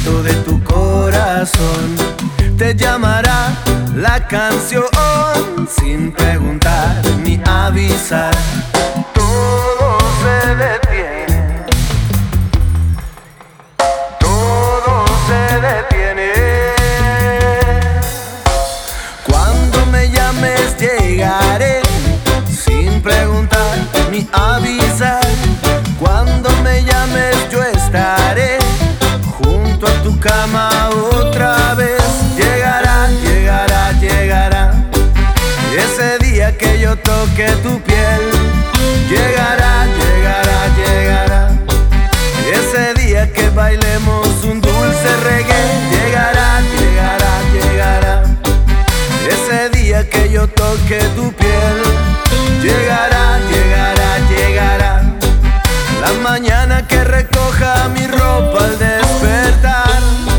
llanto de tu corazón. Te llamará la canción sin preguntar ni avisar. Todo se detiene, todo se detiene. Cuando me llames llegaré sin preguntar ni avisar. Cuando me llames yo estaré junto a tu cama otra vez. Llegará, llegará, llegará ese día que yo toque tu piel. Llegará, llegará, llegará ese día que bailemos un dulce reggae. Llegará, llegará, llegará ese día que yo toque tu piel. Llegará, llegará, llegará la mañana que recoja mi ropa al despertar.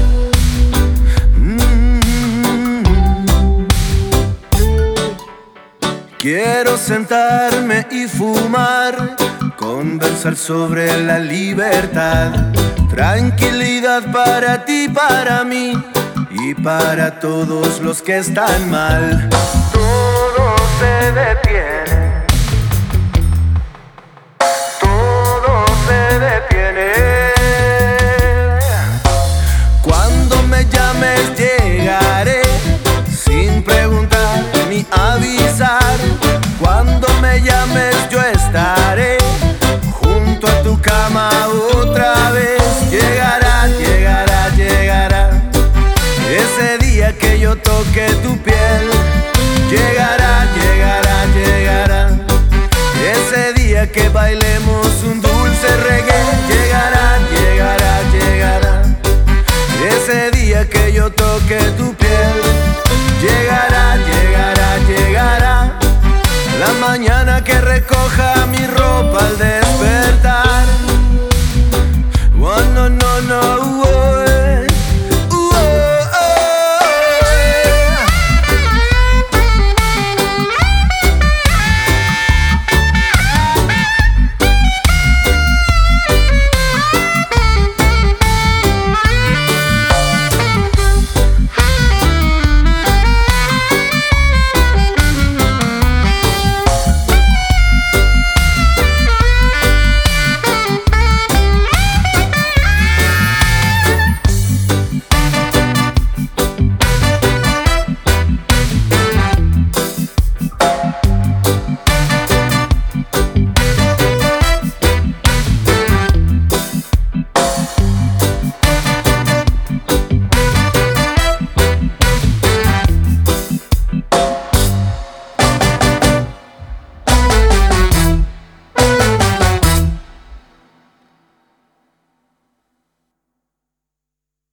Quiero sentarme y fumar, conversar sobre la libertad. Tranquilidad para ti, para mí y para todos los que están mal. Todo se detiene.